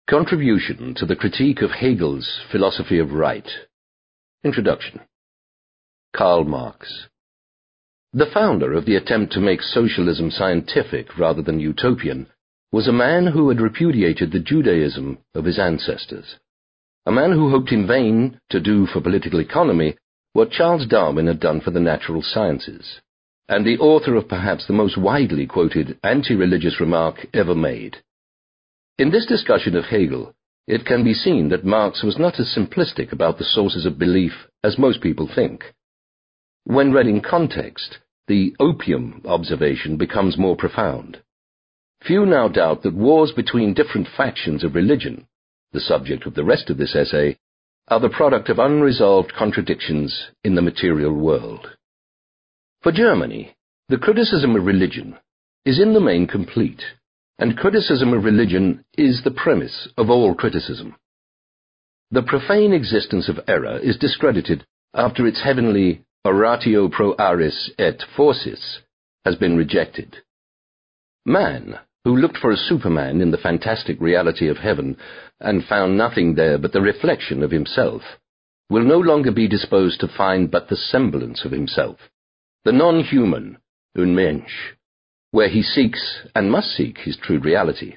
Contribution to the Critique of Hegel's Philosophy of Right. Introduction. Karl Marx. The founder of the attempt to make socialism scientific rather than utopian was a man who had repudiated the Judaism of his ancestors, a man who hoped in vain to do for political economy what Charles Darwin had done for the natural sciences, and the author of perhaps the most widely quoted anti-religious remark ever made. In this discussion of Hegel, it can be seen that Marx was not as simplistic about the sources of belief as most people think. When read in context, the opium observation becomes more profound. Few now doubt that wars between different factions of religion, the subject of the rest of this essay, are the product of unresolved contradictions in the material world. For Germany, the criticism of religion is in the main complete, and criticism of religion is the premise of all criticism. The profane existence of error is discredited after its heavenly oratio pro aris et forsis has been rejected. Man, who looked for a Superman in the fantastic reality of heaven and found nothing there but the reflection of himself, will no longer be disposed to find but the semblance of himself, the non-human, Unmensch, where he seeks and must seek his true reality.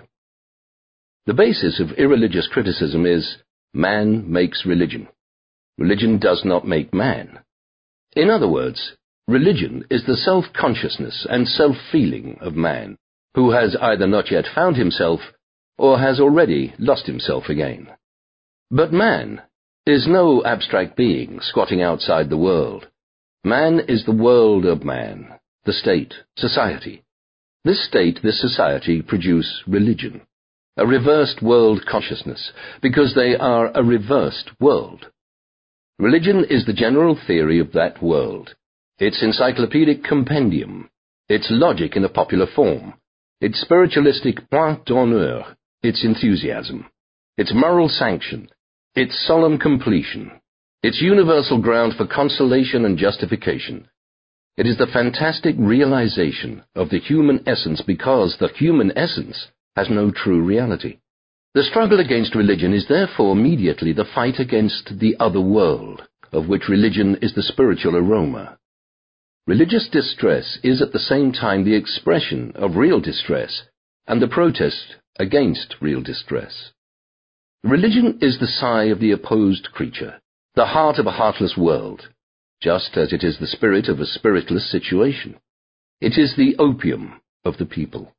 The basis of irreligious criticism is, man makes religion. Religion does not make man. In other words, religion is the self-consciousness and self-feeling of man, who has either not yet found himself or has already lost himself again. But man is no abstract being squatting outside the world. Man is the world of man, the state, society. This state, this society produce religion, a reversed world consciousness, because they are a reversed world. Religion is the general theory of that world, its encyclopedic compendium, its logic in a popular form, its spiritualistic point d'honneur, its enthusiasm, its moral sanction, its solemn completion, its universal ground for consolation and justification. It is the fantastic realization of the human essence because the human essence has no true reality. The struggle against religion is therefore immediately the fight against the other world, of which religion is the spiritual aroma. Religious distress is at the same time the expression of real distress and the protest against real distress. Religion is the sigh of the opposed creature, the heart of a heartless world, just as it is the spirit of a spiritless situation. It is the opium of the people.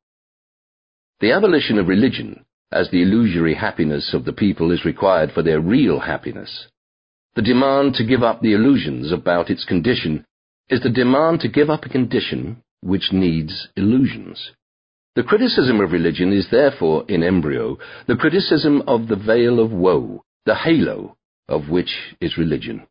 The abolition of religion as the illusory happiness of the people is required for their real happiness. The demand to give up the illusions about its condition is the demand to give up a condition which needs illusions. The criticism of religion is therefore, in embryo, the criticism of the veil of woe, the halo of which is religion.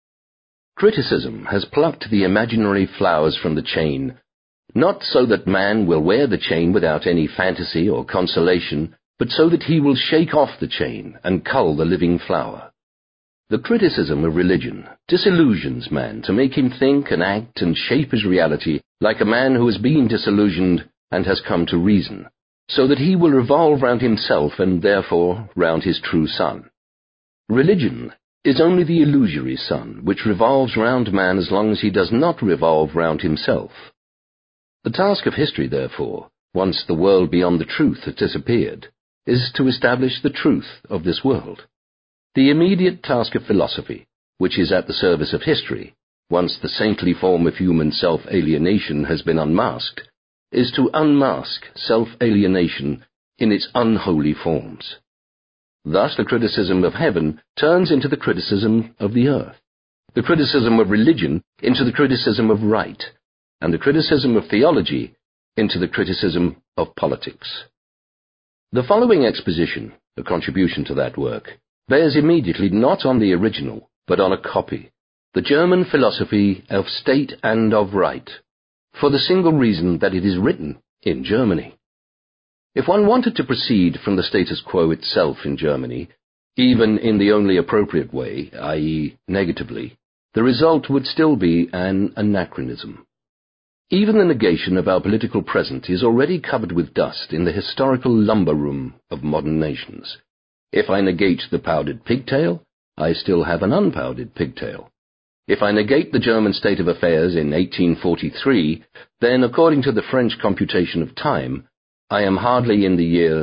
Criticism has plucked the imaginary flowers from the chain, not so that man will wear the chain without any fantasy or consolation, but so that he will shake off the chain and cull the living flower. The criticism of religion disillusions man to make him think and act and shape his reality like a man who has been disillusioned and has come to reason, so that he will revolve round himself and therefore round his true sun. Religion is only the illusory sun which revolves round man as long as he does not revolve round himself. The task of history, therefore, once the world beyond the truth has disappeared, is to establish the truth of this world. The immediate task of philosophy, which is at the service of history, once the saintly form of human self-alienation has been unmasked, is to unmask self-alienation in its unholy forms. Thus the criticism of heaven turns into the criticism of the earth, the criticism of religion into the criticism of right, and the criticism of theology into the criticism of politics. The following exposition, a contribution to that work, bears immediately not on the original, but on a copy, the German philosophy of state and of right, for the single reason that it is written in Germany. If one wanted to proceed from the status quo itself in Germany, even in the only appropriate way, i.e., negatively, the result would still be an anachronism. Even the negation of our political present is already covered with dust in the historical lumber room of modern nations. If I negate the powdered pigtail, I still have an unpowdered pigtail. If I negate the German state of affairs in 1843, then, according to the French computation of time, I am hardly in the year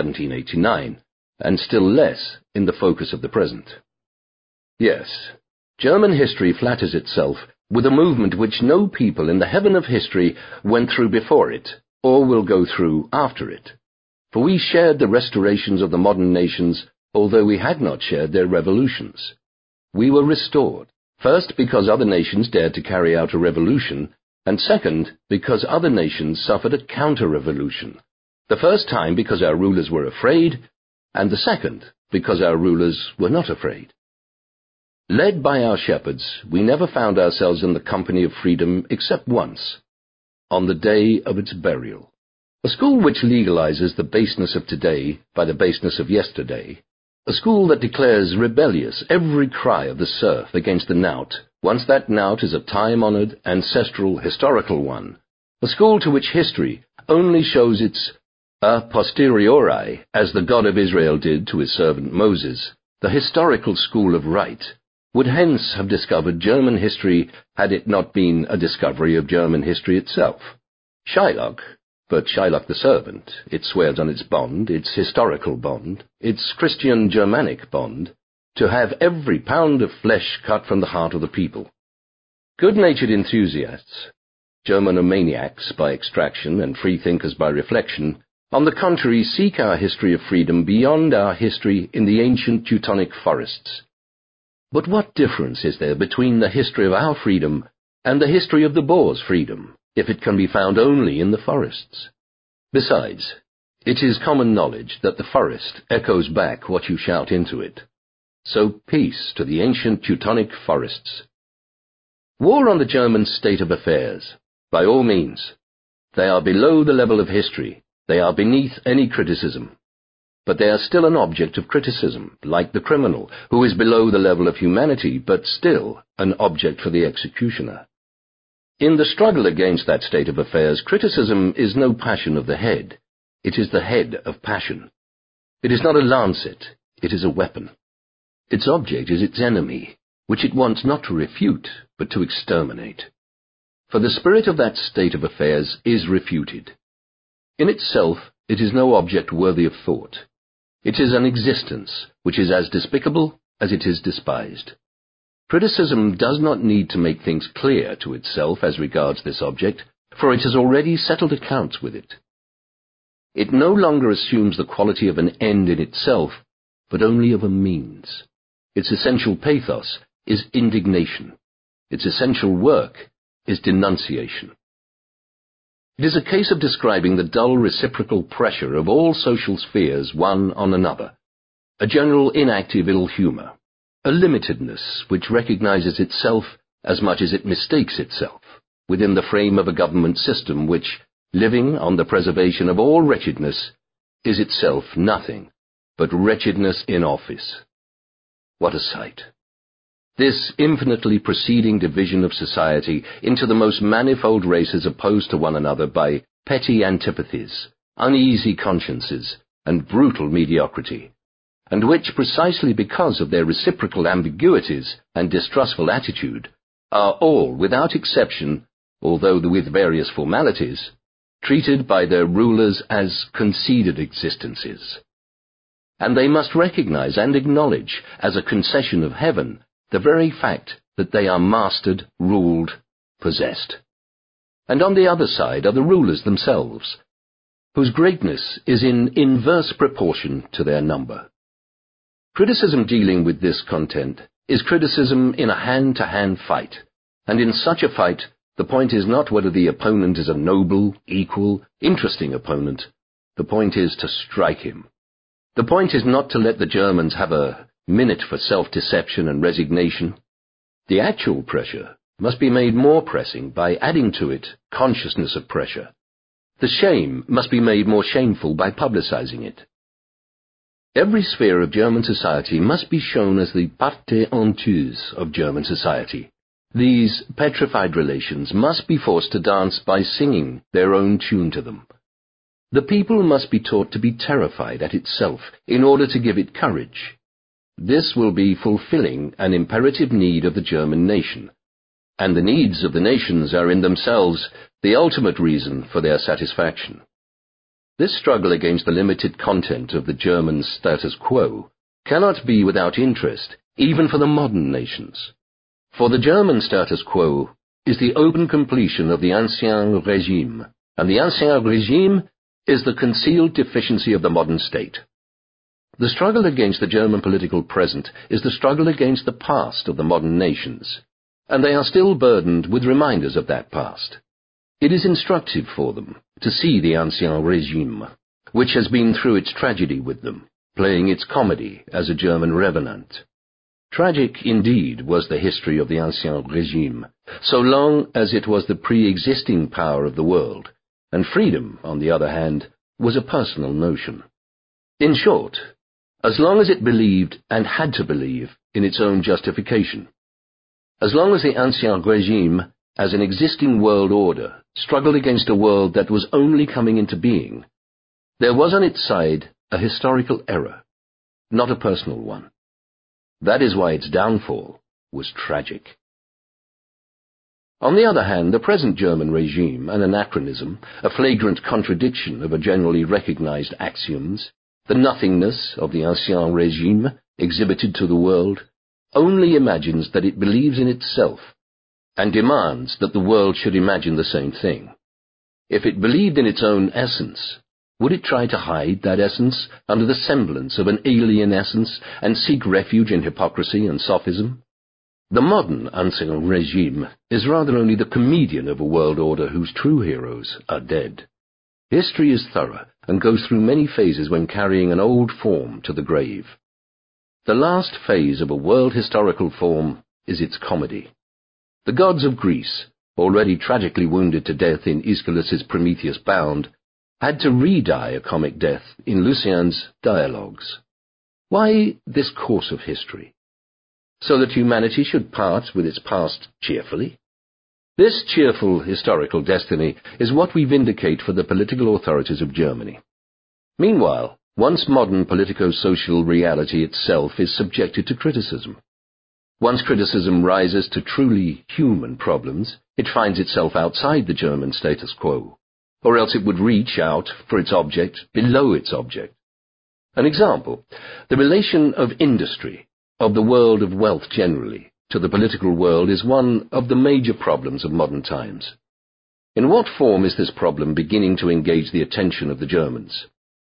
1789, and still less in the focus of the present. Yes, German history flatters itself with a movement which no people in the heaven of history went through before it, or will go through after it. For we shared the restorations of the modern nations, although we had not shared their revolutions. We were restored, first because other nations dared to carry out a revolution, and second because other nations suffered a counter-revolution. The first time because our rulers were afraid, and the second because our rulers were not afraid. Led by our shepherds, we never found ourselves in the company of freedom except once, on the day of its burial. A school which legalizes the baseness of today by the baseness of yesterday, a school that declares rebellious every cry of the serf against the knout, once that knout is a time-honored, ancestral, historical one, a school to which history only shows its a posteriori, as the God of Israel did to his servant Moses, the historical school of right, would hence have discovered German history had it not been a discovery of German history itself. Shylock, but Shylock the servant, it swears on its bond, its historical bond, its Christian Germanic bond, to have every pound of flesh cut from the heart of the people. Good-natured enthusiasts, Germanomaniacs by extraction and freethinkers by reflection, on the contrary seek our history of freedom beyond our history in the ancient Teutonic forests. But what difference is there between the history of our freedom and the history of the Boer's freedom, if it can be found only in the forests? Besides, it is common knowledge that the forest echoes back what you shout into it. So peace to the ancient Teutonic forests. War on the German state of affairs, by all means. They are below the level of history. They are beneath any criticism. But they are still an object of criticism, like the criminal, who is below the level of humanity, but still an object for the executioner. In the struggle against that state of affairs, criticism is no passion of the head. It is the head of passion. It is not a lancet, it is a weapon. Its object is its enemy, which it wants not to refute, but to exterminate. For the spirit of that state of affairs is refuted. In itself, it is no object worthy of thought. It is an existence which is as despicable as it is despised. Criticism does not need to make things clear to itself as regards this object, for it has already settled accounts with it. It no longer assumes the quality of an end in itself, but only of a means. Its essential pathos is indignation. Its essential work is denunciation. It is a case of describing the dull reciprocal pressure of all social spheres one on another, a general inactive ill humor, a limitedness which recognizes itself as much as it mistakes itself, within the frame of a government system which, living on the preservation of all wretchedness, is itself nothing but wretchedness in office. What a sight! This infinitely proceeding division of society into the most manifold races opposed to one another by petty antipathies, uneasy consciences, and brutal mediocrity, and which, precisely because of their reciprocal ambiguities and distrustful attitude, are all, without exception, although with various formalities, treated by their rulers as conceded existences. And they must recognize and acknowledge, as a concession of heaven, the very fact that they are mastered, ruled, possessed. And on the other side are the rulers themselves, whose greatness is in inverse proportion to their number. Criticism dealing with this content is criticism in a hand-to-hand fight, and in such a fight the point is not whether the opponent is a noble, equal, interesting opponent. The point is to strike him. The point is not to let the Germans have a minute for self-deception and resignation. The actual pressure must be made more pressing by adding to it consciousness of pressure. The shame must be made more shameful by publicizing it. Every sphere of German society must be shown as the parte honteuse of German society. These petrified relations must be forced to dance by singing their own tune to them. The people must be taught to be terrified at itself in order to give it courage. This will be fulfilling an imperative need of the German nation, and the needs of the nations are in themselves the ultimate reason for their satisfaction. This struggle against the limited content of the German status quo cannot be without interest, even for the modern nations. For the German status quo is the open completion of the Ancien Régime, and the Ancien Régime is the concealed deficiency of the modern state. The struggle against the German political present is the struggle against the past of the modern nations, and they are still burdened with reminders of that past. It is instructive for them to see the Ancien Régime, which has been through its tragedy with them, playing its comedy as a German revenant. Tragic indeed was the history of the Ancien Régime, so long as it was the pre-existing power of the world, and freedom, on the other hand, was a personal notion. In short, as long as it believed and had to believe in its own justification. As long as the Ancien Régime, as an existing world order, struggled against a world that was only coming into being, there was on its side a historical error, not a personal one. That is why its downfall was tragic. On the other hand, the present German regime, an anachronism, a flagrant contradiction of a generally recognized axioms, the nothingness of the Ancien Régime exhibited to the world, only imagines that it believes in itself, and demands that the world should imagine the same thing. If it believed in its own essence, would it try to hide that essence under the semblance of an alien essence and seek refuge in hypocrisy and sophism? The modern Ancien Régime is rather only the comedian of a world order whose true heroes are dead. History is thorough and goes through many phases when carrying an old form to the grave. The last phase of a world historical form is its comedy. The gods of Greece, already tragically wounded to death in Aeschylus's Prometheus Bound, had to re-die a comic death in Lucian's Dialogues. Why this course of history? So that humanity should part with its past cheerfully? This cheerful historical destiny is what we vindicate for the political authorities of Germany. Meanwhile, once modern politico-social reality itself is subjected to criticism. Once criticism rises to truly human problems, it finds itself outside the German status quo, or else it would reach out for its object below its object. An example, the relation of industry, of the world of wealth generally, to the political world is one of the major problems of modern times. In what form is this problem beginning to engage the attention of the Germans?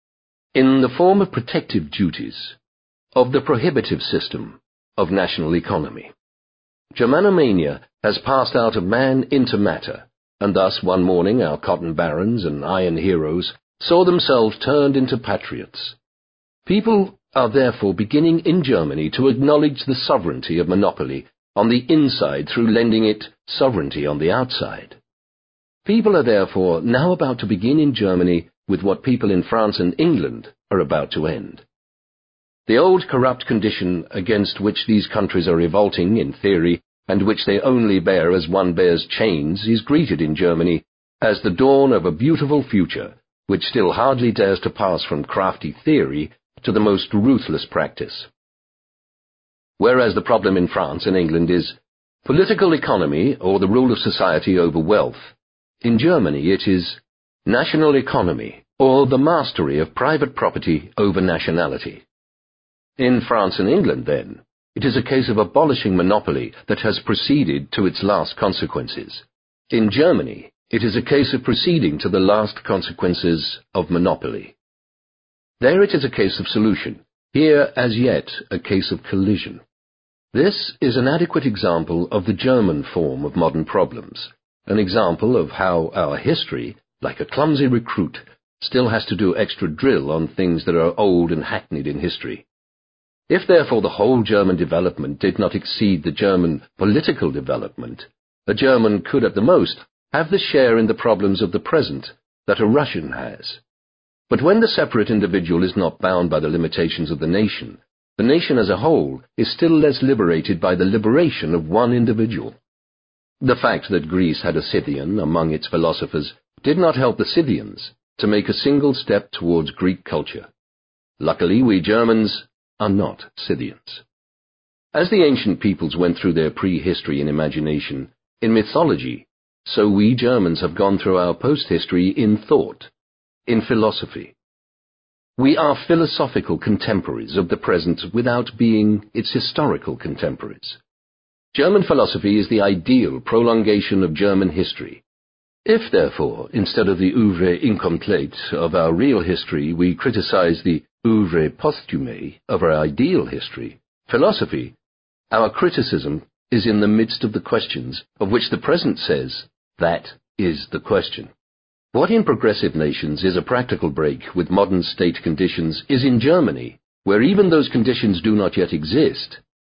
In the form of protective duties, of the prohibitive system, of national economy. Germanomania has passed out of man into matter, and thus one morning our cotton barons and iron heroes saw themselves turned into patriots. People are therefore beginning in Germany to acknowledge the sovereignty of monopoly on the inside through lending it sovereignty on the outside. People are therefore now about to begin in Germany with what people in France and England are about to end. The old corrupt condition against which these countries are revolting in theory, and which they only bear as one bears chains, is greeted in Germany as the dawn of a beautiful future, which still hardly dares to pass from crafty theory to the most ruthless practice. Whereas the problem in France and England is political economy or the rule of society over wealth, in Germany it is national economy or the mastery of private property over nationality. In France and England, then, it is a case of abolishing monopoly that has proceeded to its last consequences. In Germany, it is a case of proceeding to the last consequences of monopoly. There it is a case of solution, here as yet a case of collision. This is an adequate example of the German form of modern problems, an example of how our history, like a clumsy recruit, still has to do extra drill on things that are old and hackneyed in history. If therefore the whole German development did not exceed the German political development, a German could at the most have the share in the problems of the present that a Russian has. But when the separate individual is not bound by the limitations of the nation as a whole is still less liberated by the liberation of one individual. The fact that Greece had a Scythian among its philosophers did not help the Scythians, to make a single step towards Greek culture. Luckily, we Germans are not Scythians. As the ancient peoples went through their prehistory in imagination, in mythology, so we Germans have gone through our post-history in thought, in philosophy. We are philosophical contemporaries of the present without being its historical contemporaries. German philosophy is the ideal prolongation of German history. If, therefore, instead of the oeuvre incomplete of our real history, we criticize the oeuvre posthume of our ideal history, philosophy, our criticism is in the midst of the questions of which the present says, that is the question. What in progressive nations is a practical break with modern state conditions is in Germany, where even those conditions do not yet exist,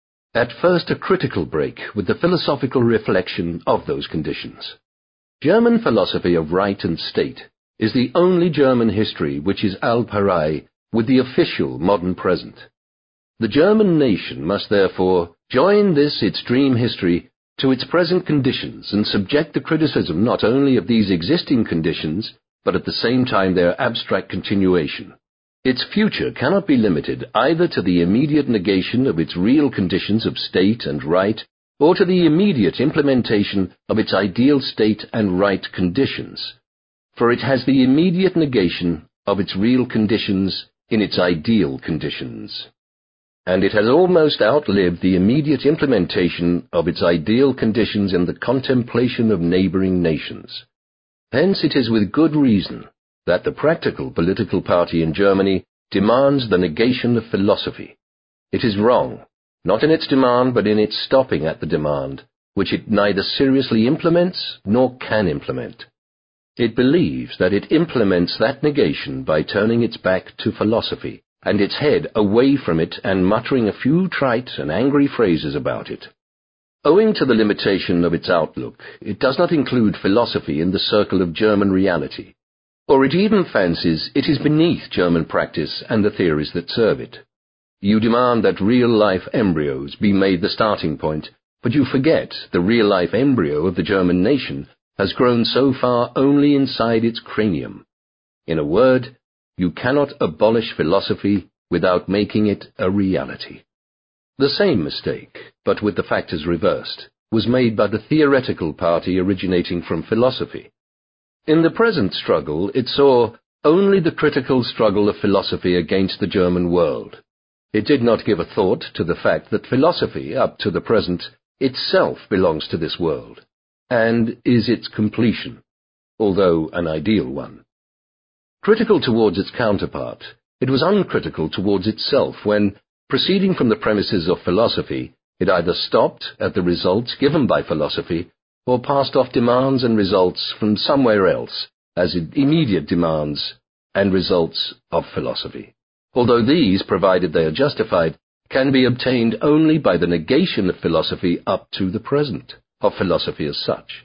at first a critical break with the philosophical reflection of those conditions. German philosophy of right and state is the only German history which is al pari with the official modern present. The German nation must therefore join this its dream history to its present conditions and subject the criticism not only of these existing conditions, but at the same time their abstract continuation. Its future cannot be limited either to the immediate negation of its real conditions of state and right, or to the immediate implementation of its ideal state and right conditions, for it has the immediate negation of its real conditions in its ideal conditions. And it has almost outlived the immediate implementation of its ideal conditions in the contemplation of neighboring nations. Hence it is with good reason that the practical political party in Germany demands the negation of philosophy. It is wrong, not in its demand but in its stopping at the demand, which it neither seriously implements nor can implement. It believes that it implements that negation by turning its back to philosophy, and its head away from it and muttering a few trite and angry phrases about it. Owing to the limitation of its outlook, it does not include philosophy in the circle of German reality, or it even fancies it is beneath German practice and the theories that serve it. You demand that real-life embryos be made the starting point, but you forget the real-life embryo of the German nation has grown so far only inside its cranium. In a word, you cannot abolish philosophy without making it a reality. The same mistake, but with the factors reversed, was made by the theoretical party originating from philosophy. In the present struggle, it saw only the critical struggle of philosophy against the German world. It did not give a thought to the fact that philosophy, up to the present, itself belongs to this world, and is its completion, although an ideal one. Critical towards its counterpart, it was uncritical towards itself when, proceeding from the premises of philosophy, it either stopped at the results given by philosophy or passed off demands and results from somewhere else as immediate demands and results of philosophy. Although these, provided they are justified, can be obtained only by the negation of philosophy up to the present, of philosophy as such.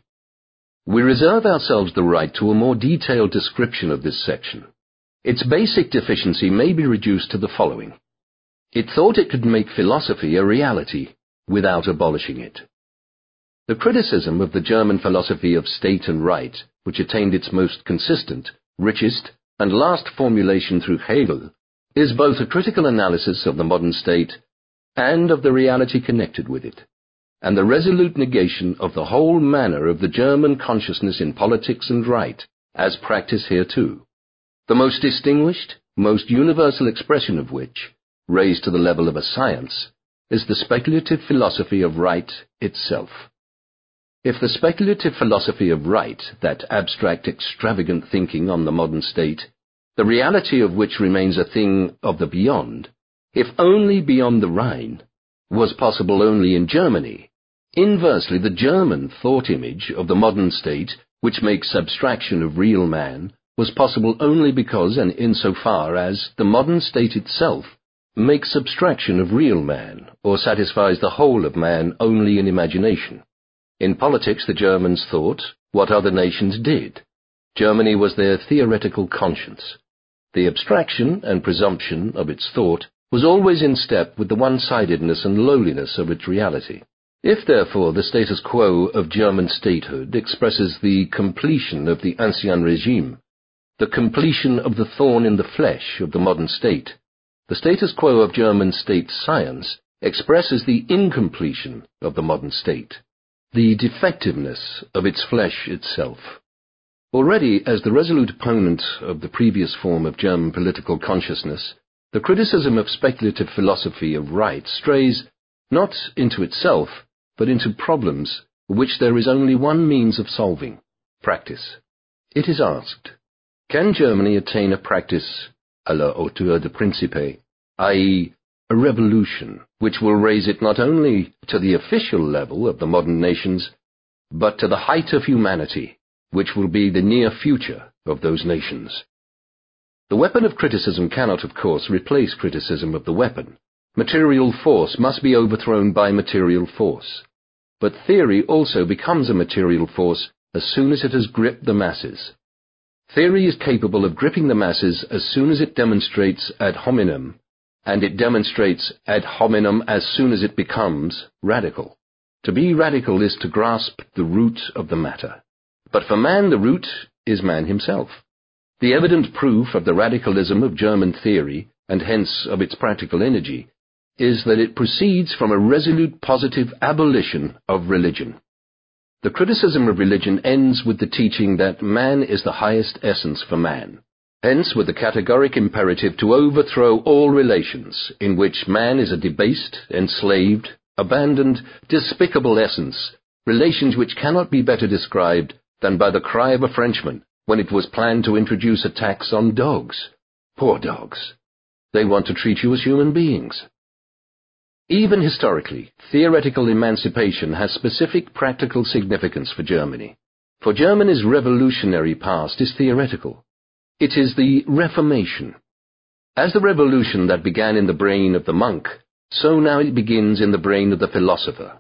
We reserve ourselves the right to a more detailed description of this section. Its basic deficiency may be reduced to the following. It thought it could make philosophy a reality without abolishing it. The criticism of the German philosophy of state and right, which attained its most consistent, richest, and last formulation through Hegel, is both a critical analysis of the modern state and of the reality connected with it, and the resolute negation of the whole manner of the German consciousness in politics and right, as practiced hereto, the most distinguished, most universal expression of which, raised to the level of a science, is the speculative philosophy of right itself. If the speculative philosophy of right, that abstract extravagant thinking on the modern state, the reality of which remains a thing of the beyond, if only beyond the Rhine, was possible only in Germany, inversely the German thought image of the modern state, which makes abstraction of real man, was possible only because and insofar as the modern state itself makes abstraction of real man, or satisfies the whole of man only in imagination. In politics the Germans thought what other nations did. Germany was their theoretical conscience. The abstraction and presumption of its thought was always in step with the one-sidedness and lowliness of its reality. If, therefore, the status quo of German statehood expresses the completion of the Ancien Régime, the completion of the thorn in the flesh of the modern state, the status quo of German state science expresses the incompletion of the modern state, the defectiveness of its flesh itself. Already, as the resolute opponent of the previous form of German political consciousness, the criticism of speculative philosophy of right strays not into itself, but into problems which there is only one means of solving: practice. It is asked, can Germany attain a practice à la hauteur de principe, i.e., a revolution which will raise it not only to the official level of the modern nations, but to the height of humanity, which will be the near future of those nations? The weapon of criticism cannot, of course, replace criticism of the weapon. Material force must be overthrown by material force. But theory also becomes a material force as soon as it has gripped the masses. Theory is capable of gripping the masses as soon as it demonstrates ad hominem, and it demonstrates ad hominem as soon as it becomes radical. To be radical is to grasp the root of the matter. But for man, the root is man himself. The evident proof of the radicalism of German theory, and hence of its practical energy, is that it proceeds from a resolute positive abolition of religion. The criticism of religion ends with the teaching that man is the highest essence for man, hence with the categoric imperative to overthrow all relations in which man is a debased, enslaved, abandoned, despicable essence, relations which cannot be better described than by the cry of a Frenchman when it was planned to introduce a tax on dogs. Poor dogs. They want to treat you as human beings. Even historically, theoretical emancipation has specific practical significance for Germany. For Germany's revolutionary past is theoretical. It is the Reformation. As the revolution that began in the brain of the monk, so now it begins in the brain of the philosopher.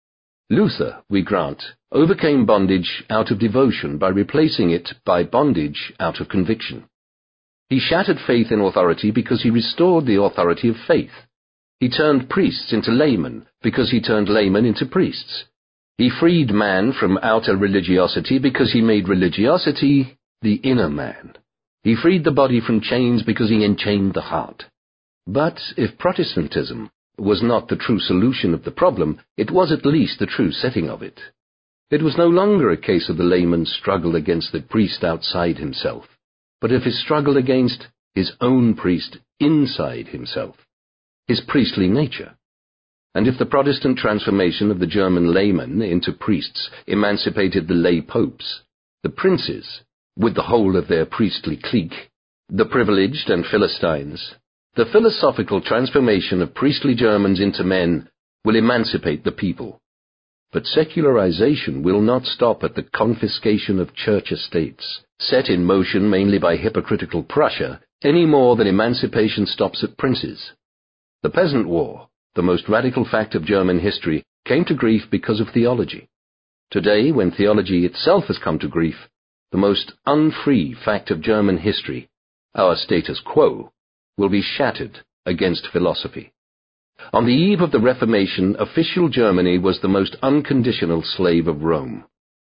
Luther, we grant, overcame bondage out of devotion by replacing it by bondage out of conviction. He shattered faith in authority because he restored the authority of faith. He turned priests into laymen because he turned laymen into priests. He freed man from outer religiosity because he made religiosity the inner man. He freed the body from chains because he enchained the heart. But if Protestantism was not the true solution of the problem, it was at least the true setting of it. It was no longer a case of the layman's struggle against the priest outside himself, but of his struggle against his own priest inside himself, his priestly nature. And if the Protestant transformation of the German laymen into priests emancipated the lay popes, the princes, with the whole of their priestly clique, the privileged and Philistines, the philosophical transformation of priestly Germans into men will emancipate the people. But secularization will not stop at the confiscation of church estates, set in motion mainly by hypocritical Prussia, any more than emancipation stops at princes. The Peasant War, the most radical fact of German history, came to grief because of theology. Today, when theology itself has come to grief, the most unfree fact of German history, our status quo, will be shattered against philosophy. On the eve of the Reformation, official Germany was the most unconditional slave of Rome.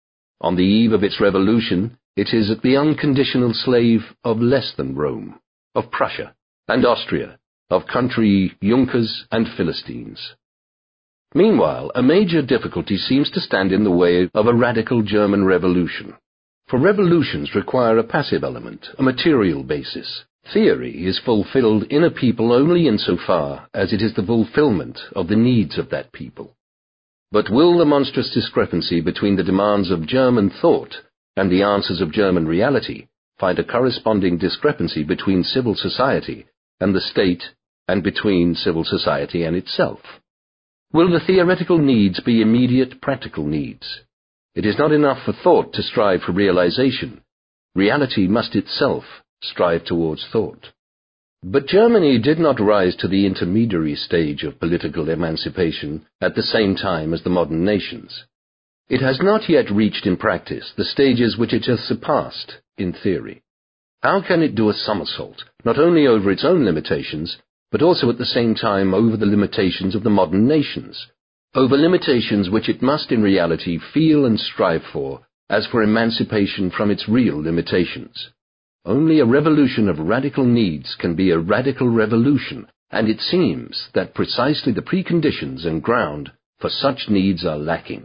On the eve of its revolution, it is the unconditional slave of less than Rome, of Prussia and Austria, of country Junkers and Philistines. Meanwhile, a major difficulty seems to stand in the way of a radical German revolution. For revolutions require a passive element, a material basis. Theory is fulfilled in a people only insofar as it is the fulfillment of the needs of that people. But will the monstrous discrepancy between the demands of German thought and the answers of German reality find a corresponding discrepancy between civil society and the state and between civil society and itself? Will the theoretical needs be immediate practical needs? It is not enough for thought to strive for realization. Reality must itself strive towards thought. But Germany did not rise to the intermediary stage of political emancipation at the same time as the modern nations. It has not yet reached in practice the stages which it has surpassed in theory. How can it do a somersault, not only over its own limitations, but also at the same time over the limitations of the modern nations, over limitations which it must in reality feel and strive for, as for emancipation from its real limitations? Only a revolution of radical needs can be a radical revolution, and it seems that precisely the preconditions and ground for such needs are lacking.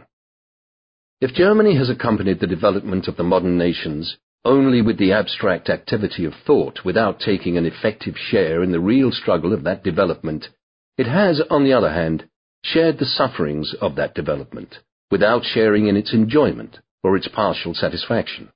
If Germany has accompanied the development of the modern nations only with the abstract activity of thought without taking an effective share in the real struggle of that development, it has, on the other hand, shared the sufferings of that development without sharing in its enjoyment or its partial satisfaction.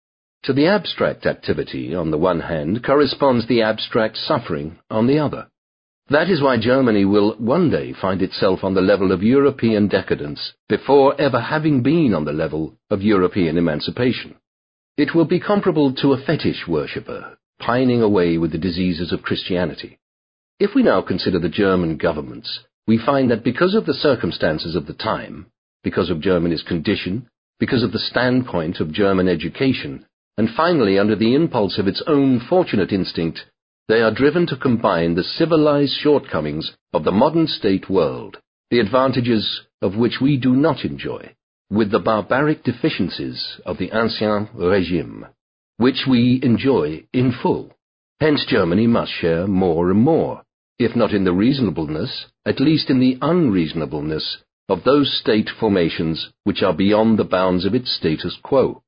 To the abstract activity, on the one hand, corresponds the abstract suffering on the other. That is why Germany will one day find itself on the level of European decadence before ever having been on the level of European emancipation. It will be comparable to a fetish worshipper, pining away with the diseases of Christianity. If we now consider the German governments, we find that because of the circumstances of the time, because of Germany's condition, because of the standpoint of German education, and finally under the impulse of its own fortunate instinct, they are driven to combine the civilized shortcomings of the modern state world, the advantages of which we do not enjoy, with the barbaric deficiencies of the Ancien Régime, which we enjoy in full. Hence Germany must share more and more, if not in the reasonableness, at least in the unreasonableness of those state formations which are beyond the bounds of its status quo.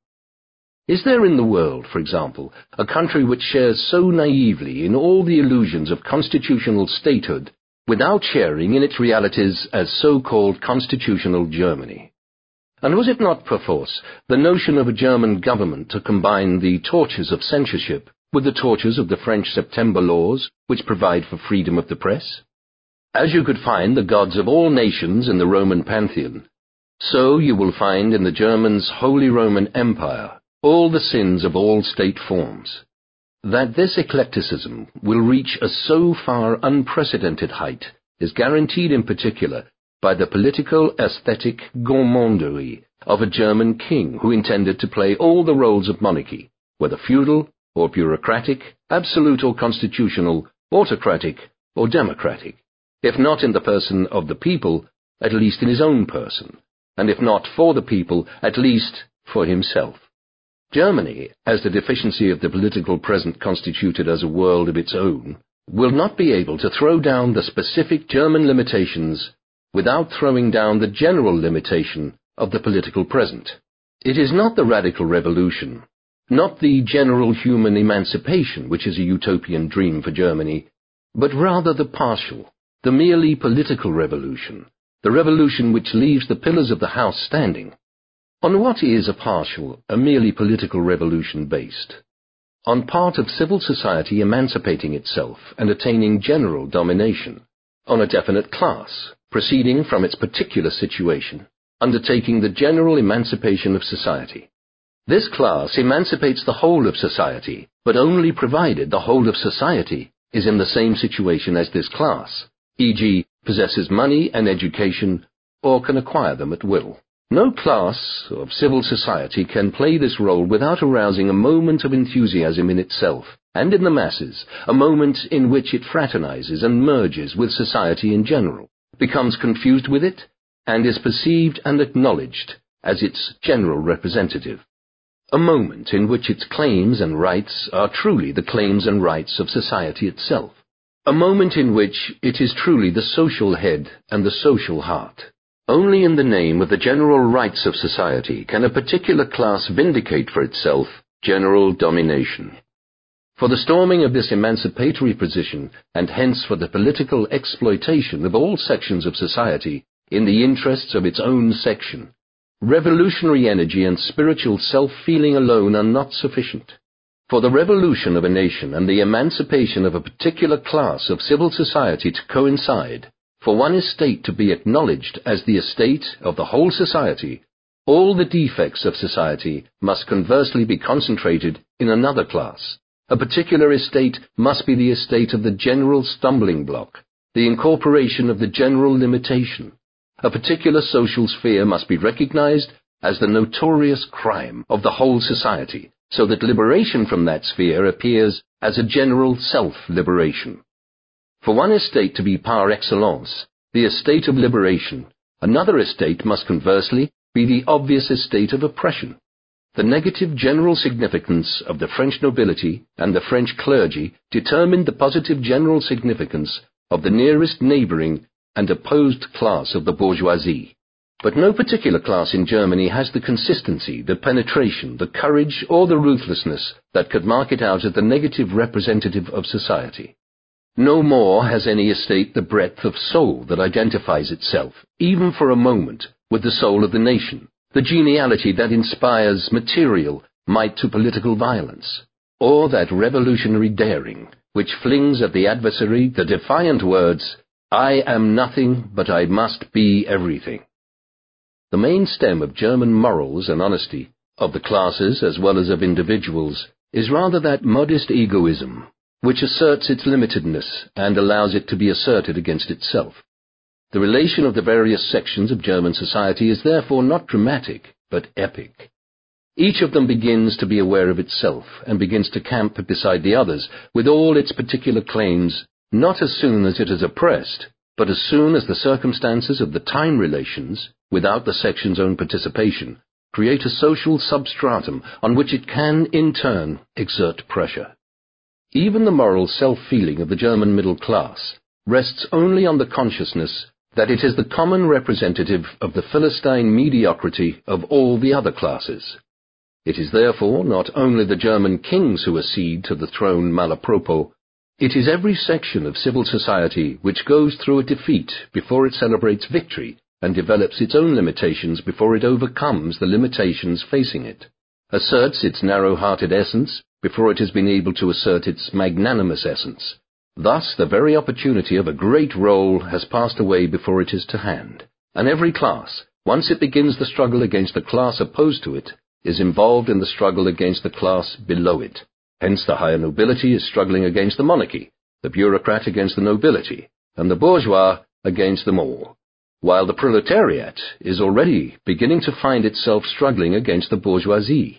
Is there in the world, for example, a country which shares so naively in all the illusions of constitutional statehood without sharing in its realities as so-called constitutional Germany? And was it not, perforce, the notion of a German government to combine the tortures of censorship with the tortures of the French September laws, which provide for freedom of the press? As you could find the gods of all nations in the Roman pantheon, so you will find in the Germans' Holy Roman Empire all the sins of all state forms. That this eclecticism will reach a so far unprecedented height is guaranteed in particular by the political aesthetic gourmanderie of a German king who intended to play all the roles of monarchy, whether feudal or bureaucratic, absolute or constitutional, autocratic or democratic, if not in the person of the people, at least in his own person, and if not for the people, at least for himself. Germany, as the deficiency of the political present constituted as a world of its own, will not be able to throw down the specific German limitations without throwing down the general limitation of the political present. It is not the radical revolution, not the general human emancipation which is a utopian dream for Germany, but rather the partial, the merely political revolution, the revolution which leaves the pillars of the house standing. On what is a partial, a merely political revolution based? On part of civil society emancipating itself and attaining general domination, on a definite class, proceeding from its particular situation, undertaking the general emancipation of society. This class emancipates the whole of society, but only provided the whole of society is in the same situation as this class, e.g., possesses money and education, or can acquire them at will. No class of civil society can play this role without arousing a moment of enthusiasm in itself and in the masses, a moment in which it fraternizes and merges with society in general, becomes confused with it, and is perceived and acknowledged as its general representative. A moment in which its claims and rights are truly the claims and rights of society itself. A moment in which it is truly the social head and the social heart. Only in the name of the general rights of society can a particular class vindicate for itself general domination. For the storming of this emancipatory position, and hence for the political exploitation of all sections of society in the interests of its own section, revolutionary energy and spiritual self-feeling alone are not sufficient. For the revolution of a nation and the emancipation of a particular class of civil society to coincide, for one estate to be acknowledged as the estate of the whole society, all the defects of society must conversely be concentrated in another class. A particular estate must be the estate of the general stumbling block, the incorporation of the general limitation. A particular social sphere must be recognized as the notorious crime of the whole society, so that liberation from that sphere appears as a general self-liberation. For one estate to be par excellence, the estate of liberation, another estate must conversely be the obvious estate of oppression. the negative general significance of the French nobility and the French clergy determined the positive general significance of the nearest neighboring and opposed class of the bourgeoisie. But no particular class in Germany has the consistency, the penetration, the courage, or the ruthlessness that could mark it out as the negative representative of society. No more has any estate the breadth of soul that identifies itself, even for a moment, with the soul of the nation, the geniality that inspires material might to political violence, or that revolutionary daring which flings at the adversary the defiant words, "I am nothing, but I must be everything." The main stem of German morals and honesty, of the classes as well as of individuals, is rather that modest egoism, which asserts its limitedness and allows it to be asserted against itself. The relation of the various sections of German society is therefore not dramatic, but epic. Each of them begins to be aware of itself, and begins to camp beside the others, with all its particular claims, not as soon as it is oppressed, but as soon as the circumstances of the time relations, without the section's own participation, create a social substratum on which it can, in turn, exert pressure. Even the moral self-feeling of the German middle class rests only on the consciousness that it is the common representative of the Philistine mediocrity of all the other classes. It is therefore not only the German kings who accede to the throne malapropos, it is every section of civil society which goes through a defeat before it celebrates victory and develops its own limitations before it overcomes the limitations facing it, asserts its narrow-hearted essence before it has been able to assert its magnanimous essence. Thus the very opportunity of a great role has passed away before it is to hand, and every class, once it begins the struggle against the class opposed to it, is involved in the struggle against the class below it. Hence the higher nobility is struggling against the monarchy, the bureaucrat against the nobility, and the bourgeois against them all, while the proletariat is already beginning to find itself struggling against the bourgeoisie.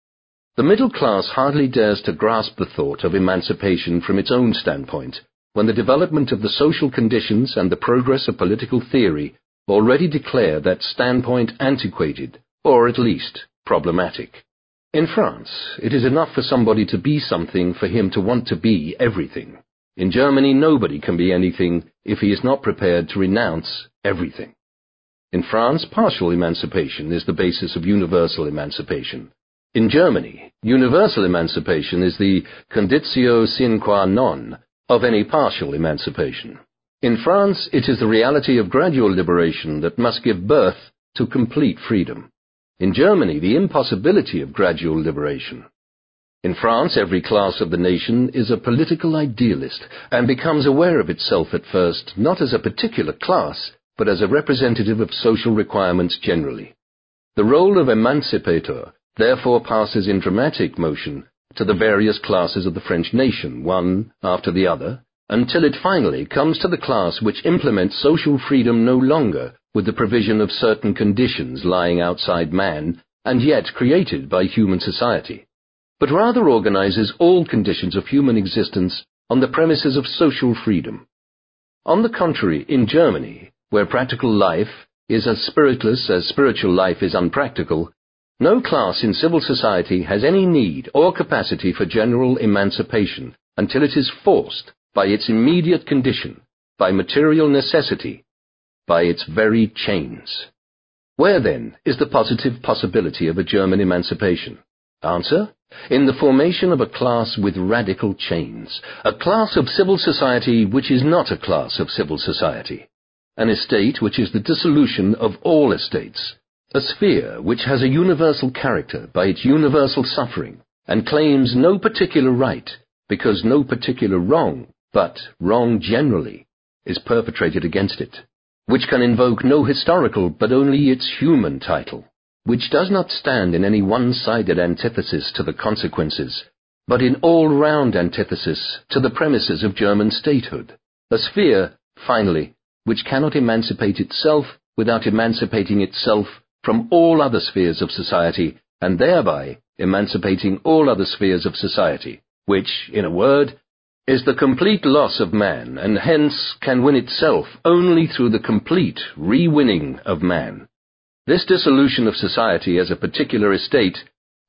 The middle class hardly dares to grasp the thought of emancipation from its own standpoint, when the development of the social conditions and the progress of political theory already declare that standpoint antiquated, or at least problematic. In France, it is enough for somebody to be something for him to want to be everything. In Germany, nobody can be anything if he is not prepared to renounce everything. In France, partial emancipation is the basis of universal emancipation. In Germany, universal emancipation is the conditio sine qua non of any partial emancipation. In France, it is the reality of gradual liberation that must give birth to complete freedom. In Germany, the impossibility of gradual liberation. In France, every class of the nation is a political idealist and becomes aware of itself at first not as a particular class, but as a representative of social requirements generally. The role of emancipator therefore passes in dramatic motion to the various classes of the French nation, one after the other, until it finally comes to the class which implements social freedom no longer with the provision of certain conditions lying outside man and yet created by human society, but rather organizes all conditions of human existence on the premises of social freedom. On the contrary, in Germany, where practical life is as spiritless as spiritual life is unpractical, no class in civil society has any need or capacity for general emancipation until it is forced by its immediate condition, by material necessity, by its very chains. Where, then, is the positive possibility of a German emancipation? Answer: in the formation of a class with radical chains, a class of civil society which is not a class of civil society, an estate which is the dissolution of all estates, a sphere which has a universal character by its universal suffering, and claims no particular right, because no particular wrong, but wrong generally, is perpetrated against it, which can invoke no historical but only its human title, which does not stand in any one-sided antithesis to the consequences, but in all-round antithesis to the premises of German statehood, a sphere, finally, which cannot emancipate itself without emancipating itself from all other spheres of society, and thereby emancipating all other spheres of society, which, in a word, is the complete loss of man, and hence can win itself only through the complete re-winning of man. This dissolution of society as a particular estate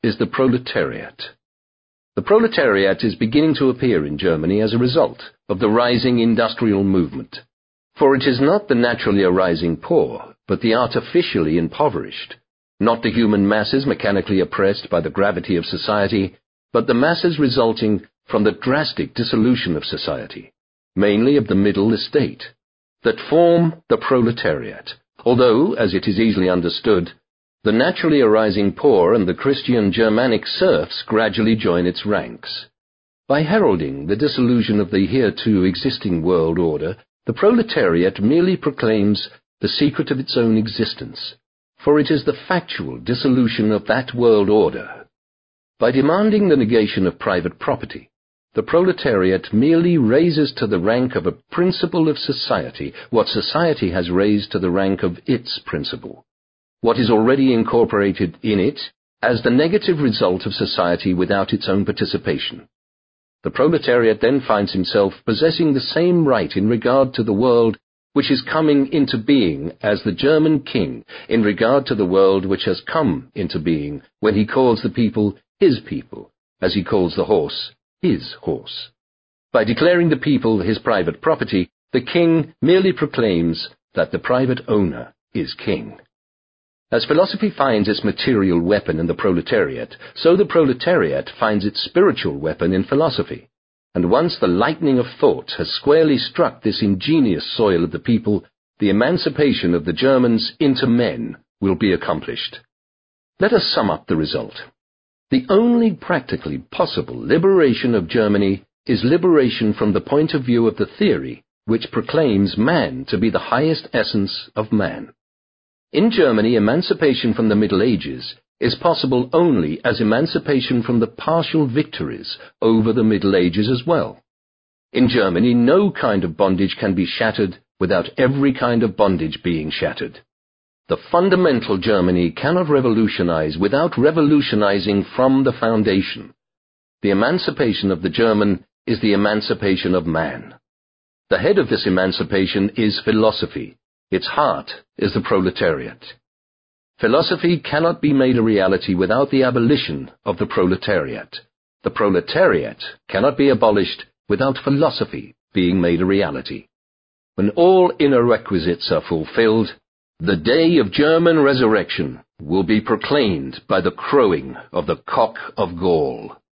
is the proletariat. The proletariat is beginning to appear in Germany as a result of the rising industrial movement. For it is not the naturally arising poor, but the artificially impoverished, not the human masses mechanically oppressed by the gravity of society, but the masses resulting from the drastic dissolution of society, mainly of the middle estate, that form the proletariat, although, as it is easily understood, the naturally arising poor and the Christian Germanic serfs gradually join its ranks. By heralding the dissolution of the hereto existing world order, the proletariat merely proclaims the secret of its own existence, for it is the factual dissolution of that world order. By demanding the negation of private property, the proletariat merely raises to the rank of a principle of society what society has raised to the rank of its principle, what is already incorporated in it as the negative result of society without its own participation. The proletariat then finds himself possessing the same right in regard to the world which is coming into being as the German king in regard to the world which has come into being when he calls the people his people, as he calls the horse his horse. By declaring the people his private property, the king merely proclaims that the private owner is king. As philosophy finds its material weapon in the proletariat, so the proletariat finds its spiritual weapon in philosophy. And once the lightning of thought has squarely struck this ingenious soil of the people, the emancipation of the Germans into men will be accomplished. Let us sum up the result. The only practically possible liberation of Germany is liberation from the point of view of the theory which proclaims man to be the highest essence of man. In Germany, emancipation from the Middle Ages is possible only as emancipation from the partial victories over the Middle Ages as well. In Germany, no kind of bondage can be shattered without every kind of bondage being shattered. The fundamental Germany cannot revolutionize without revolutionizing from the foundation. The emancipation of the German is the emancipation of man. The head of this emancipation is philosophy. Its heart is the proletariat. Philosophy cannot be made a reality without the abolition of the proletariat. The proletariat cannot be abolished without philosophy being made a reality. When all inner requisites are fulfilled, the day of German resurrection will be proclaimed by the crowing of the cock of Gaul.